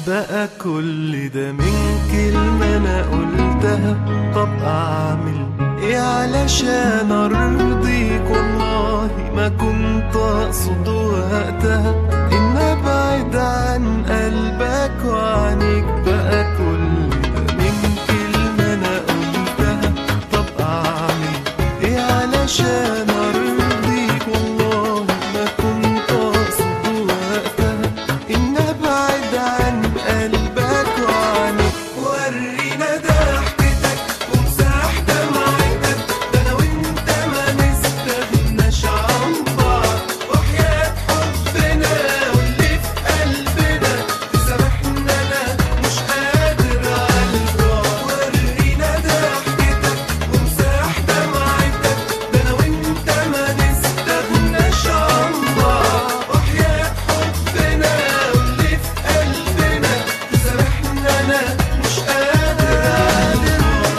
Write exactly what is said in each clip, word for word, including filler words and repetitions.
بقى كل ده من كلمة أنا قلتها. طب أعمل إيه علشان أرضيك؟ والله ما كنت أقصد وقتها إن أبعد عن قلبك وعنيك. بقى كل ده من كلمة أنا قلتها. طب أعمل إيه علشان أرضيك؟ والله ما كنت أقصد وقتها إن أبعد عن قلبك وعنيك. ورينا ضحكتك ومساح دمعتك، ده أنا وأنت ما نستغناش عن بعض. وحياة حبنا واللي في قلبنا تسامحنا، أنا مش قادر عالبعد. ورينا ضحكتك ومساح دمعتك، ده أنا وأنت ما نستغناش عن بعض. وحياة حبنا واللي في قلبنا تسامحنا، أنا مش قادر عالبعد.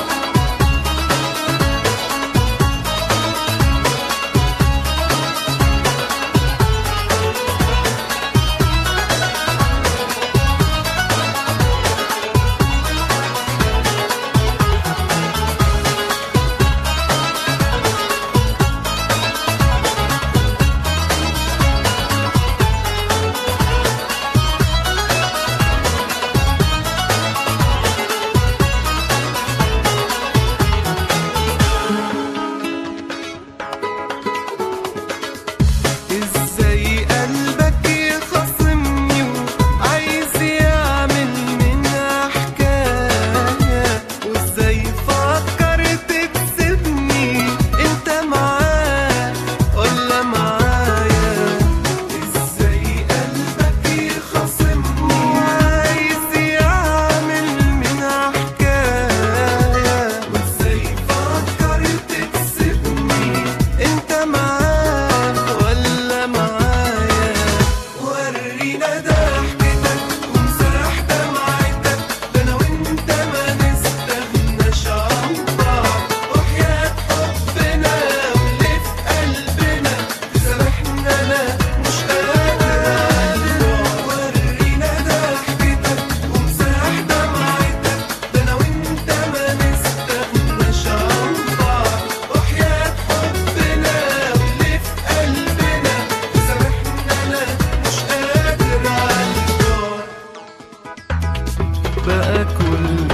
ازاي قلبك يخاصمني وعايز يعمل منها حكاية؟ وازاي فكرت تسيبني انت معاه ولا معايا؟ ازاي قلبك يخاصمني وعايز يعمل منها حكاية؟ وازاي فكرت تسيبني انت معاه ولا معايا؟ ورينا ضحكتك ومساح دمعتك، ده أنا وأنت ما نستغناش عن بعض. وحياة حبنا واللي في قلبنا تسامحنا، أنا مش قادر عالبعد. ورينا ضحكتك ومساح دمعتك، ده أنا وأنت ما نستغناش عن بعض. وحياة حبنا واللي في قلبنا تسامحنا، أنا مش قادر عالبعد. بقى كل